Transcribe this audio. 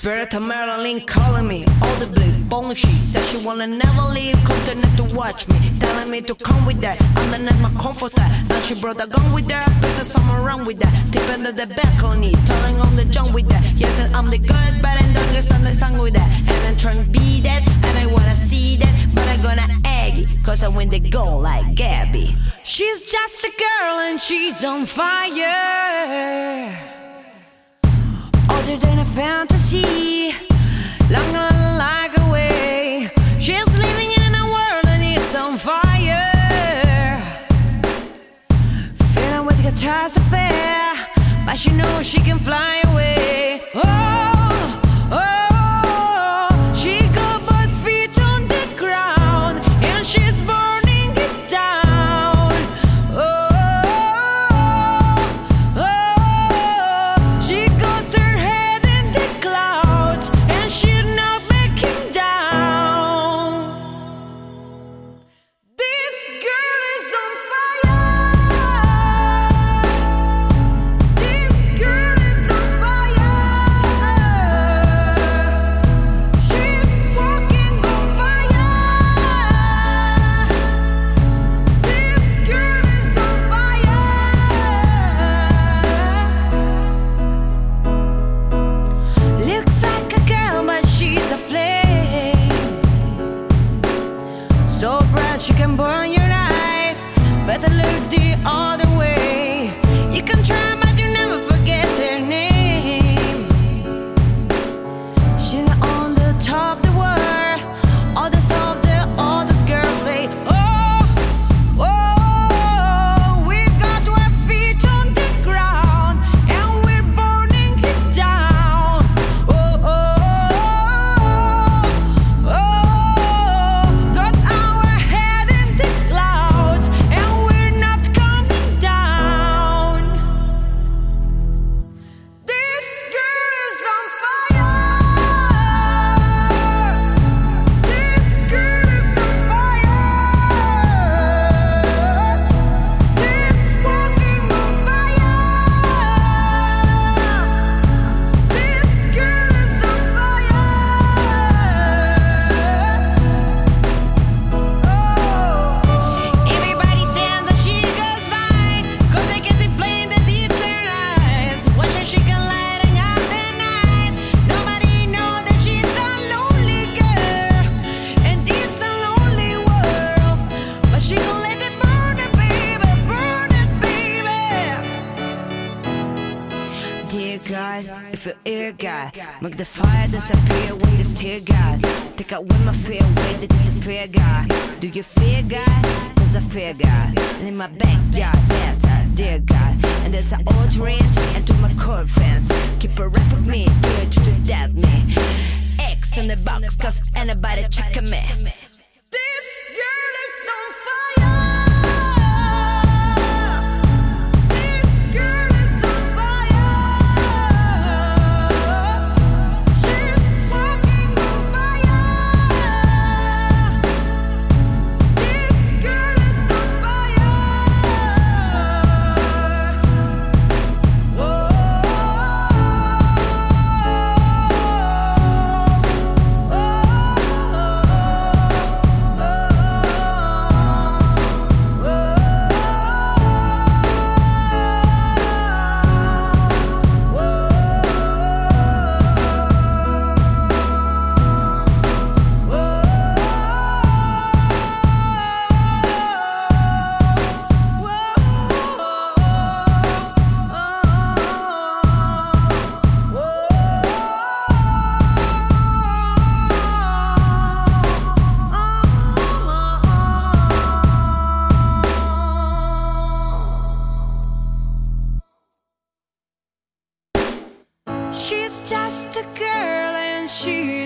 Spirit of Marilyn calling me, all the blue bone. She said she wanna never leave, continue to watch me, telling me to come with her, underneath my comforter. Now she brought a gun with her, princess I'm around with her, tip under the balcony, telling on the jump with her. Yes, and I'm the girl's bad and don't get on the song with her. And I'm trying to be that, and I wanna see that, but I'm gonna egg it, cause I win the goal like Gabby. She's just a girl and she's on fire, other than a fantasy, long like away. She's living in a world and it's on fire, feeling with guitars affair, but she knows she can fly away. She got both feet on the ground and she's burning it down. She got her head in the clouds and she's not backing down. This girl is on fire. This girl is on fire. She's walking on fire. This girl is on fire. Looks like a girl, but she's a flame, so bright she can burn your eyes. Better look the other way. You can try, but you never forget her name. She's on the top of the world. Others of the others girls say, oh, we got our feet on the ground and we're burning it down. Got our head in the clouds and we're not coming down. This girl is on fire. This girl is on fire. This walking on fire. This girl is on fire. Everybody stands as she goes by, cause they can see flame that eats her eyes. Watch her, she can lighting up the night. Nobody know that she's a lonely girl, and it's a lonely world. But she gon' let it burn it, baby, burn it, baby. Dear God, if you're here, God, make the fire disappear when you steer, God. Take out with my fear, wait to fear, God. Do you fear, God? Cause I fear, God. And in my backyard, yes, I dear God. And that's an old range and to my core fence. Keep a rap with me, dear to the death me. X in the box, cause anybody checking me. This girl is on fire. This girl is on fire. She's walking on fire. This girl is on fire. She's just a girl and she